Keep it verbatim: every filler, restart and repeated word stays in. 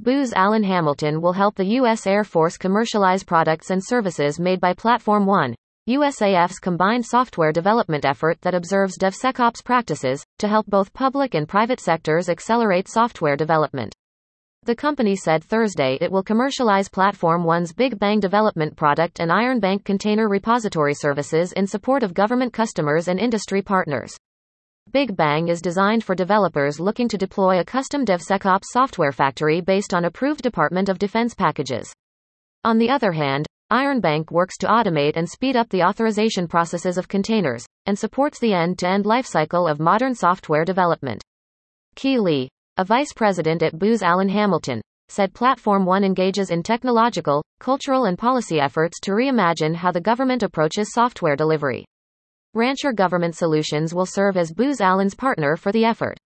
Booz Allen Hamilton will help the U S Air Force commercialize products and services made by Platform One, U S A F's combined software development effort that observes DevSecOps practices, to help both public and private sectors accelerate software development. The company said Thursday it will commercialize Platform One's Big Bang development product and Iron Bank container repository services in support of government customers and industry partners. Big Bang is designed for developers looking to deploy a custom DevSecOps software factory based on approved Department of Defense packages. On the other hand, Iron Bank works to automate and speed up the authorization processes of containers, and supports the end-to-end lifecycle of modern software development. Key Lee, a vice president at Booz Allen Hamilton, said Platform One engages in technological, cultural and policy efforts to reimagine how the government approaches software delivery. Rancher Government Solutions will serve as Booz Allen's partner for the effort.